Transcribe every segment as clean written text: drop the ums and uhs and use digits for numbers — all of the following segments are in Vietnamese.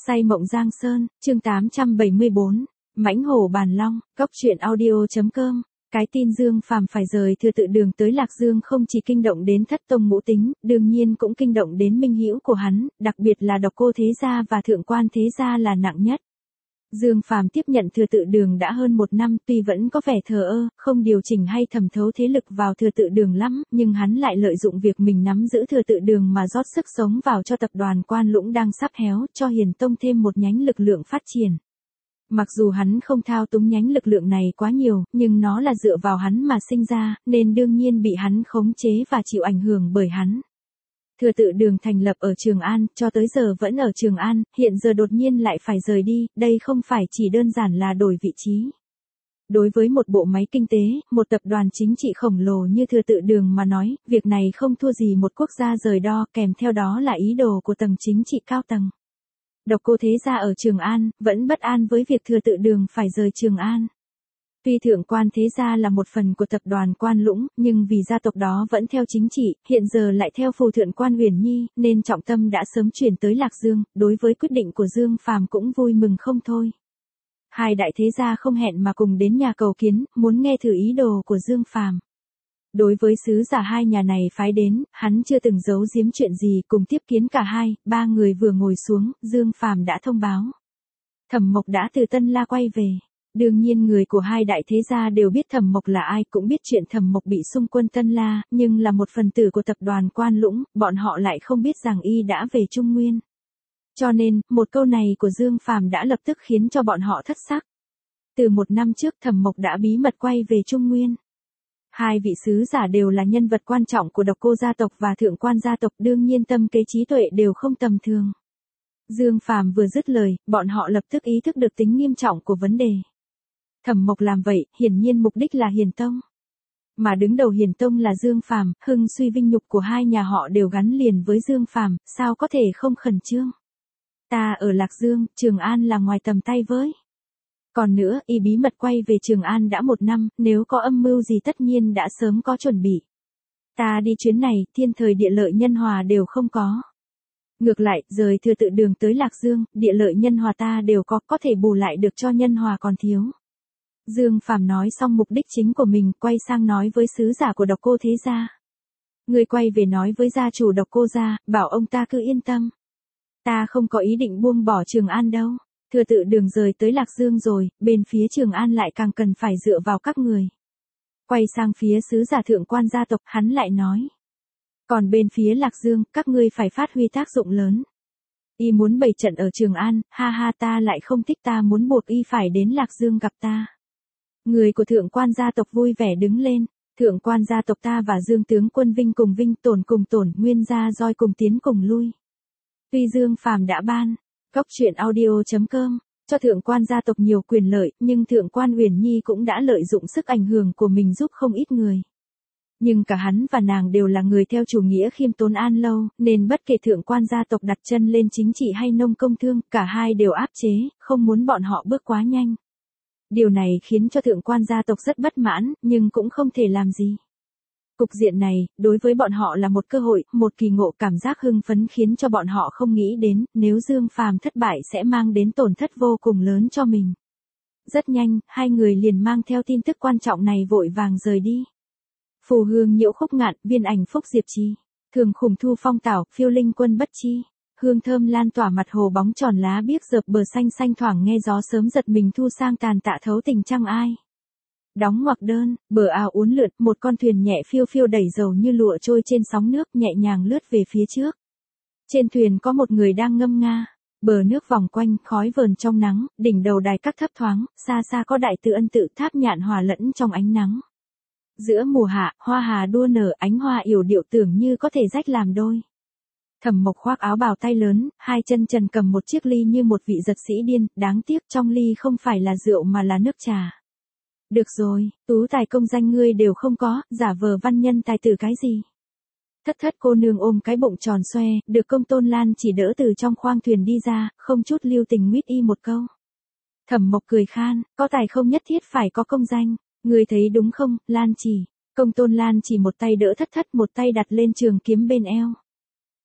Say mộng Giang Sơn, chương 874, Mãnh hổ bàn long, Cốc truyện audio.com. Cái tin Dương Phàm phải rời Thừa Tự Đường tới Lạc Dương không chỉ kinh động đến Thất Tông Ngũ Tính, đương nhiên cũng kinh động đến minh hữu của hắn, đặc biệt là Độc Cô Thế Gia và Thượng Quan Thế Gia là nặng nhất. Dương Phàm tiếp nhận Thừa Tự Đường đã hơn 1 năm, tuy vẫn có vẻ thờ ơ, không điều chỉnh hay thẩm thấu thế lực vào Thừa Tự Đường lắm, nhưng hắn lại lợi dụng việc mình nắm giữ Thừa Tự Đường mà rót sức sống vào cho tập đoàn Quan Lũng đang sắp héo, cho Hiền Tông thêm một nhánh lực lượng phát triển. Mặc dù hắn không thao túng nhánh lực lượng này quá nhiều, nhưng nó là dựa vào hắn mà sinh ra, nên đương nhiên bị hắn khống chế và chịu ảnh hưởng bởi hắn. Thừa Tự Đường thành lập ở Trường An, cho tới giờ vẫn ở Trường An, hiện giờ đột nhiên lại phải rời đi, đây không phải chỉ đơn giản là đổi vị trí. Đối với một bộ máy kinh tế, một tập đoàn chính trị khổng lồ như Thừa Tự Đường mà nói, việc này không thua gì một quốc gia rời đo, kèm theo đó là ý đồ của tầng chính trị cao tầng. Độc Cô Thế Gia ở Trường An, vẫn bất an với việc Thừa Tự Đường phải rời Trường An. Tuy Thượng Quan Thế Gia là một phần của tập đoàn Quan Lũng, nhưng vì gia tộc đó vẫn theo chính trị, hiện giờ lại theo phù Thượng Quan Uyển Nhi, nên trọng tâm đã sớm chuyển tới Lạc Dương, đối với quyết định của Dương Phàm cũng vui mừng không thôi. Hai đại thế gia không hẹn mà cùng đến nhà cầu kiến, muốn nghe thử ý đồ của Dương Phàm. Đối với sứ giả hai nhà này phái đến, hắn chưa từng giấu giếm chuyện gì, cùng tiếp kiến cả hai, ba người vừa ngồi xuống, Dương Phàm đã thông báo. Thẩm Mộc đã từ Tân La quay về. Đương nhiên người của hai đại thế gia đều biết Thẩm Mộc là ai, cũng biết chuyện Thẩm Mộc bị xung quân Tân La, nhưng là một phần tử của tập đoàn Quan Lũng, bọn họ lại không biết rằng y đã về Trung Nguyên. Cho nên, một câu này của Dương Phàm đã lập tức khiến cho bọn họ thất sắc. Từ 1 năm trước Thẩm Mộc đã bí mật quay về Trung Nguyên. Hai vị sứ giả đều là nhân vật quan trọng của Độc Cô gia tộc và Thượng Quan gia tộc, đương nhiên tâm kế trí tuệ đều không tầm thường. Dương Phàm vừa dứt lời, bọn họ lập tức ý thức được tính nghiêm trọng của vấn đề. Thẩm Mộc làm vậy, hiển nhiên mục đích là Hiền Tông. Mà đứng đầu Hiền Tông là Dương Phàm, hưng suy vinh nhục của hai nhà họ đều gắn liền với Dương Phàm, sao có thể không khẩn trương. Ta ở Lạc Dương, Trường An là ngoài tầm tay với. Còn nữa, y bí mật quay về Trường An đã 1 năm, nếu có âm mưu gì tất nhiên đã sớm có chuẩn bị. Ta đi chuyến này, thiên thời địa lợi nhân hòa đều không có. Ngược lại, rời Thừa Tự Đường tới Lạc Dương, địa lợi nhân hòa ta đều có thể bù lại được cho nhân hòa còn thiếu. Dương Phàm nói xong mục đích chính của mình, quay sang nói với sứ giả của Độc Cô Thế Gia. Người quay về nói với gia chủ Độc Cô gia, bảo ông ta cứ yên tâm. Ta không có ý định buông bỏ Trường An đâu. Thừa Tự Đường rời tới Lạc Dương rồi, bên phía Trường An lại càng cần phải dựa vào các người. Quay sang phía sứ giả Thượng Quan gia tộc, hắn lại nói. Còn bên phía Lạc Dương, các ngươi phải phát huy tác dụng lớn. Y muốn bày trận ở Trường An, ha ha, ta lại không thích, ta muốn buộc y phải đến Lạc Dương gặp ta. Người của Thượng Quan gia tộc vui vẻ đứng lên. Thượng Quan gia tộc ta và Dương tướng quân vinh cùng vinh, tổn cùng tổn, Nguyên gia roi cùng tiến cùng lui. Tuy Dương Phàm đã ban Cốc truyện audio.com cho Thượng Quan gia tộc nhiều quyền lợi, nhưng Thượng Quan Uyển Nhi cũng đã lợi dụng sức ảnh hưởng của mình giúp không ít người. Nhưng cả hắn và nàng đều là người theo chủ nghĩa khiêm tốn an lâu, nên bất kể Thượng Quan gia tộc đặt chân lên chính trị hay nông công thương, cả hai đều áp chế, không muốn bọn họ bước quá nhanh. Điều này khiến cho Thượng Quan gia tộc rất bất mãn, nhưng cũng không thể làm gì. Cục diện này, đối với bọn họ là một cơ hội, một kỳ ngộ, cảm giác hưng phấn khiến cho bọn họ không nghĩ đến, nếu Dương Phàm thất bại sẽ mang đến tổn thất vô cùng lớn cho mình. Rất nhanh, hai người liền mang theo tin tức quan trọng này vội vàng rời đi. Phù hương nhiễu khúc ngạn, viên ảnh phúc diệp trì, thường khủng thu phong tảo, phiêu linh quân bất chi. Hương thơm lan tỏa mặt hồ bóng tròn lá biếc dợp bờ xanh xanh, thoảng nghe gió sớm giật mình thu sang tàn tạ thấu tình trăng ai. Đóng ngoặc đơn, bờ ao uốn lượn, một con thuyền nhẹ phiêu phiêu đẩy dầu như lụa trôi trên sóng nước, nhẹ nhàng lướt về phía trước. Trên thuyền có một người đang ngâm nga, bờ nước vòng quanh, khói vờn trong nắng, đỉnh đầu đài các thấp thoáng, xa xa có đại tự Ân Tự tháp nhạn hòa lẫn trong ánh nắng. Giữa mùa hạ, hoa hà đua nở, ánh hoa yểu điệu tưởng như có thể rách làm đôi. Thẩm Mộc khoác áo bào tay lớn, hai chân trần cầm một chiếc ly như một vị giật sĩ điên, đáng tiếc trong ly không phải là rượu mà là nước trà. Được rồi, tú tài công danh ngươi đều không có, giả vờ văn nhân tài tử cái gì. Thất cô nương ôm cái bụng tròn xoe, được Công Tôn Lan chỉ đỡ từ trong khoang thuyền đi ra, không chút lưu tình nguyết y một câu. Thẩm Mộc cười khan, có tài không nhất thiết phải có công danh, ngươi thấy đúng không, Lan chỉ. Công Tôn Lan chỉ một tay đỡ thất, một tay đặt lên trường kiếm bên eo.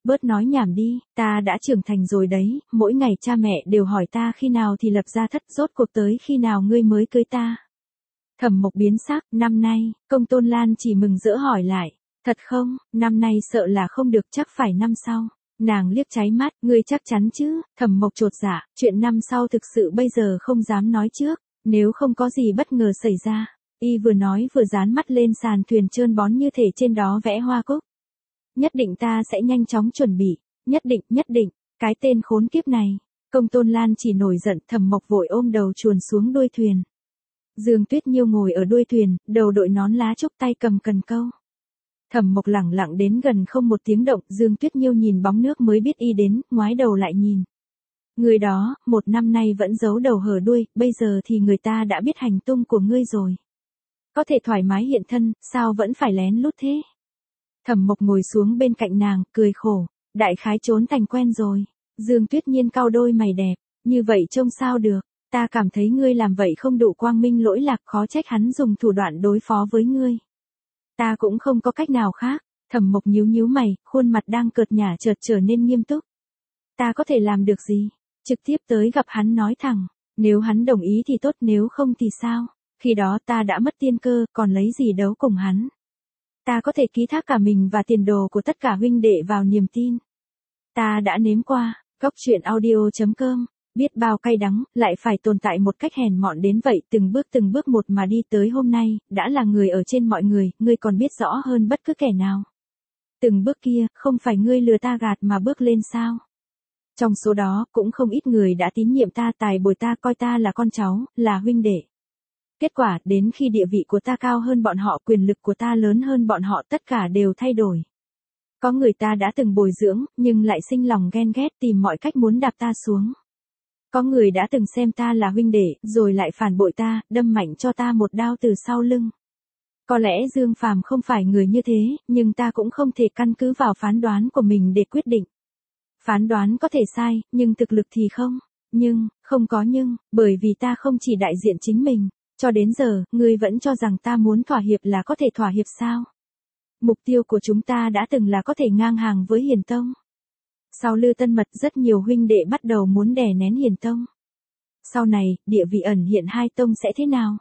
Bớt nói nhảm đi, ta đã trưởng thành rồi đấy, mỗi ngày cha mẹ đều hỏi ta khi nào thì lập gia thất, rốt cuộc tới khi nào ngươi mới cưới ta. Thẩm Mộc biến sắc, năm nay, Công Tôn Lan chỉ mừng rỡ hỏi lại, thật không, năm nay sợ là không được, chắc phải năm sau. Nàng liếc cháy mắt, ngươi chắc chắn chứ? Thẩm Mộc chột dạ, chuyện năm sau thực sự bây giờ không dám nói trước, nếu không có gì bất ngờ xảy ra. Y vừa nói vừa dán mắt lên sàn thuyền trơn bóng như thể trên đó vẽ hoa cúc. Nhất định ta sẽ nhanh chóng chuẩn bị, nhất định, cái tên khốn kiếp này. Công Tôn Lan chỉ nổi giận, Thẩm Mộc vội ôm đầu chuồn xuống đuôi thuyền. Dương Tuyết Nhiêu ngồi ở đuôi thuyền, đầu đội nón lá trúc, tay cầm cần câu. Thẩm Mộc lẳng lặng đến gần không một tiếng động, Dương Tuyết Nhiêu nhìn bóng nước mới biết y đến, ngoái đầu lại nhìn. Người đó, một năm nay vẫn giấu đầu hở đuôi, bây giờ thì người ta đã biết hành tung của ngươi rồi. Có thể thoải mái hiện thân, sao vẫn phải lén lút thế? Thẩm Mộc ngồi xuống bên cạnh nàng, cười khổ, đại khái trốn thành quen rồi. Dương Tuyết Nhiên cau đôi mày đẹp, như vậy trông sao được, ta cảm thấy ngươi làm vậy không đủ quang minh lỗi lạc, khó trách hắn dùng thủ đoạn đối phó với ngươi. Ta cũng không có cách nào khác. Thẩm Mộc nhíu mày, khuôn mặt đang cợt nhả chợt trở nên nghiêm túc. Ta có thể làm được gì? Trực tiếp tới gặp hắn nói thẳng, nếu hắn đồng ý thì tốt, nếu không thì sao? Khi đó ta đã mất tiên cơ, còn lấy gì đấu cùng hắn? Ta có thể ký thác cả mình và tiền đồ của tất cả huynh đệ vào niềm tin. Ta đã nếm qua, góc truyện audio.com, biết bao cay đắng, lại phải tồn tại một cách hèn mọn đến vậy, từng bước một mà đi tới hôm nay, đã là người ở trên mọi người, ngươi còn biết rõ hơn bất cứ kẻ nào. Từng bước kia, không phải ngươi lừa ta gạt mà bước lên sao? Trong số đó, cũng không ít người đã tín nhiệm ta, tài bồi ta, coi ta là con cháu, là huynh đệ. Kết quả, đến khi địa vị của ta cao hơn bọn họ, quyền lực của ta lớn hơn bọn họ, tất cả đều thay đổi. Có người ta đã từng bồi dưỡng, nhưng lại sinh lòng ghen ghét, tìm mọi cách muốn đạp ta xuống. Có người đã từng xem ta là huynh đệ, rồi lại phản bội ta, đâm mạnh cho ta một đao từ sau lưng. Có lẽ Dương Phàm không phải người như thế, nhưng ta cũng không thể căn cứ vào phán đoán của mình để quyết định. Phán đoán có thể sai, nhưng thực lực thì không. Không có nhưng, bởi vì ta không chỉ đại diện chính mình. Cho đến giờ, ngươi vẫn cho rằng ta muốn thỏa hiệp là có thể thỏa hiệp sao? Mục tiêu của chúng ta đã từng là có thể ngang hàng với Hiền Tông. Sau Lư Tân Mật, rất nhiều huynh đệ bắt đầu muốn đè nén Hiền Tông. Sau này, địa vị ẩn hiện hai tông sẽ thế nào?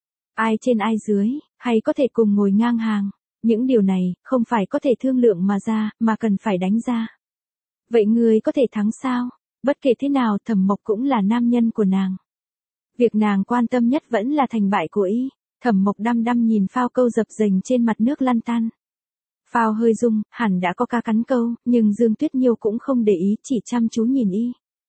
Ai trên ai dưới, hay có thể cùng ngồi ngang hàng? Những điều này, không phải có thể thương lượng mà ra, mà cần phải đánh ra. Vậy ngươi có thể thắng sao? Bất kể thế nào, Thẩm Mộc cũng là nam nhân của nàng. Việc nàng quan tâm nhất vẫn là thành bại của y. Thẩm Mộc đăm đăm nhìn phao câu dập dềnh trên mặt nước lăn tăn. Phao hơi rung, hẳn đã có cá cắn câu, nhưng Dương Tuyết Nhiêu cũng không để ý, chỉ chăm chú nhìn y.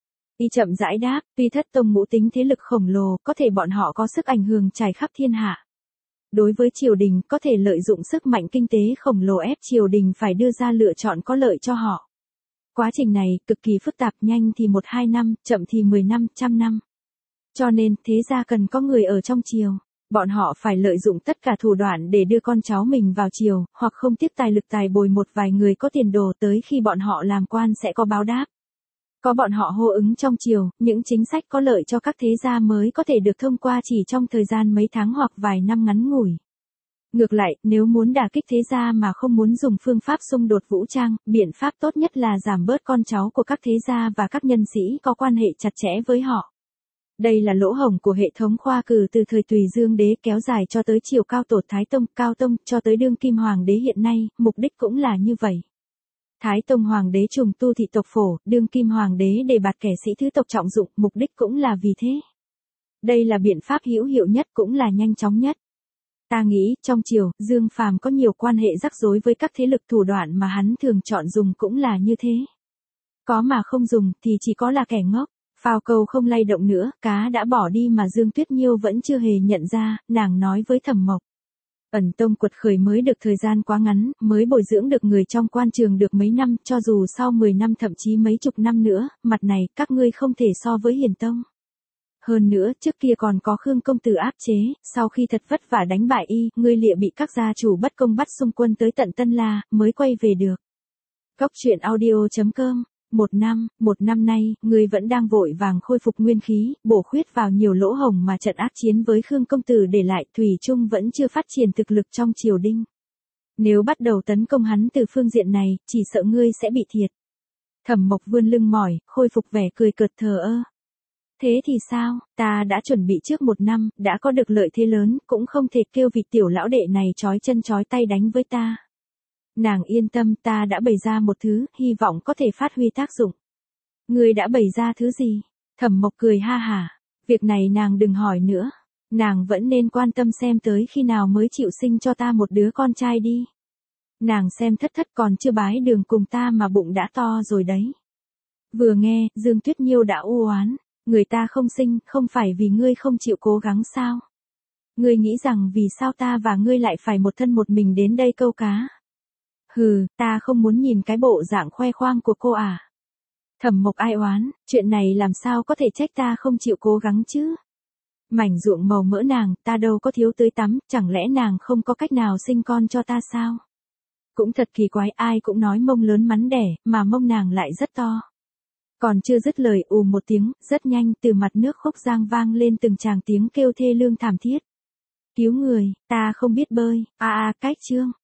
Y chậm rãi đáp, tuy Thất Tông ngũ tính thế lực khổng lồ, có thể bọn họ có sức ảnh hưởng trải khắp thiên hạ. Đối với triều đình, có thể lợi dụng sức mạnh kinh tế khổng lồ ép triều đình phải đưa ra lựa chọn có lợi cho họ. Quá trình này, cực kỳ phức tạp, nhanh thì 1-2 năm, chậm thì 10 năm, 100 năm. Cho nên, thế ra cần có người ở trong triều. Bọn họ phải lợi dụng tất cả thủ đoạn để đưa con cháu mình vào triều, hoặc không tiếc tài lực tài bồi một vài người có tiền đồ, tới khi bọn họ làm quan sẽ có báo đáp. Có bọn họ hô ứng trong triều, những chính sách có lợi cho các thế gia mới có thể được thông qua chỉ trong thời gian mấy tháng hoặc vài năm ngắn ngủi. Ngược lại, nếu muốn đả kích thế gia mà không muốn dùng phương pháp xung đột vũ trang, biện pháp tốt nhất là giảm bớt con cháu của các thế gia và các nhân sĩ có quan hệ chặt chẽ với họ. Đây là lỗ hổng của hệ thống khoa cử từ thời Tùy Dương đế kéo dài cho tới triều Cao Tổ Thái Tông, Cao Tông, cho tới đương kim hoàng đế hiện nay, mục đích cũng là như vậy. Thái Tông hoàng đế trùng tu thị tộc phổ, đương kim hoàng đế đề bạt kẻ sĩ thứ tộc trọng dụng, mục đích cũng là vì thế. Đây là biện pháp hữu hiệu nhất, cũng là nhanh chóng nhất. Ta nghĩ, trong triều, Dương Phàm có nhiều quan hệ rắc rối với các thế lực, thủ đoạn mà hắn thường chọn dùng cũng là như thế. Có mà không dùng, thì chỉ có là kẻ ngốc. Phao câu không lay động nữa, cá đã bỏ đi mà Dương Tuyết Nhiêu vẫn chưa hề nhận ra, nàng nói với Thẩm Mộc. Ẩn Tông quật khởi mới được thời gian quá ngắn, mới bồi dưỡng được người trong quan trường được mấy năm, cho dù sau 10 năm thậm chí mấy chục năm nữa, mặt này, các ngươi không thể so với Hiền Tông. Hơn nữa, trước kia còn có Khương công tử áp chế, sau khi thật vất vả đánh bại y, ngươi lịa bị các gia chủ bất công bắt xung quân tới tận Tân La, mới quay về được. Góc truyện audio.com. Một năm nay, ngươi vẫn đang vội vàng khôi phục nguyên khí, bổ khuyết vào nhiều lỗ hổng mà trận ác chiến với Khương công tử để lại, thủy chung vẫn chưa phát triển thực lực trong triều đình. Nếu bắt đầu tấn công hắn từ phương diện này, chỉ sợ ngươi sẽ bị thiệt. Thẩm Mộc vươn lưng mỏi, khôi phục vẻ cười cợt thờ ơ. Thế thì sao, ta đã chuẩn bị trước 1 năm, đã có được lợi thế lớn, cũng không thể kêu vị tiểu lão đệ này trói chân trói tay đánh với ta. Nàng yên tâm, ta đã bày ra một thứ, hy vọng có thể phát huy tác dụng. Ngươi đã bày ra thứ gì? Thẩm Mộc cười ha hả. Việc này nàng đừng hỏi nữa. Nàng vẫn nên quan tâm xem tới khi nào mới chịu sinh cho ta một đứa con trai đi. Nàng xem thất thất còn chưa bái đường cùng ta mà bụng đã to rồi đấy. Vừa nghe, Dương Tuyết Nhiêu đã u oán. Người ta không sinh, không phải vì ngươi không chịu cố gắng sao? Ngươi nghĩ rằng vì sao ta và ngươi lại phải một thân một mình đến đây câu cá? Hừ, ta không muốn nhìn cái bộ dạng khoe khoang của cô à. Thẩm Mộc ai oán, chuyện này làm sao có thể trách ta không chịu cố gắng chứ? Mảnh ruộng màu mỡ nàng, ta đâu có thiếu tưới tắm, chẳng lẽ nàng không có cách nào sinh con cho ta sao? Cũng thật kỳ quái, ai cũng nói mông lớn mắn đẻ, mà mông nàng lại rất to. Còn chưa dứt lời một tiếng, rất nhanh từ mặt nước Khúc Giang vang lên từng tràng tiếng kêu thê lương thảm thiết. Cứu người, ta không biết bơi, cách chương.